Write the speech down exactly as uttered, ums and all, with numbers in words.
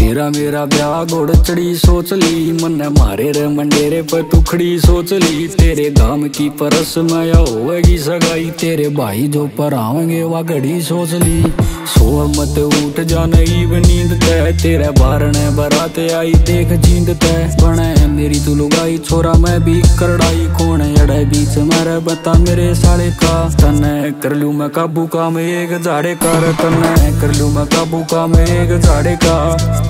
तेरा मेरा ब्याह घोड़ चढ़ी सोच ली, मन मारे रे मंडेरे पर तुखड़ी सोच ली। तेरे गाम की परस में होएगी सगाई, तेरे भाई जो पर आवेंगे वह घड़ी सोच ली। सो मत उठ जा नईब नींद तय, तेरे बारने बरात आई देख जींद तय। बने मेरी तू लुगाई छोरा मैं भी करड़ाई, कौन अड़े बीच मारे बता मेरे साले का। तने कर लूं मैं काबू काम एक झाड़े का, तने कर लूं मैं काबू काम एक झाड़े का।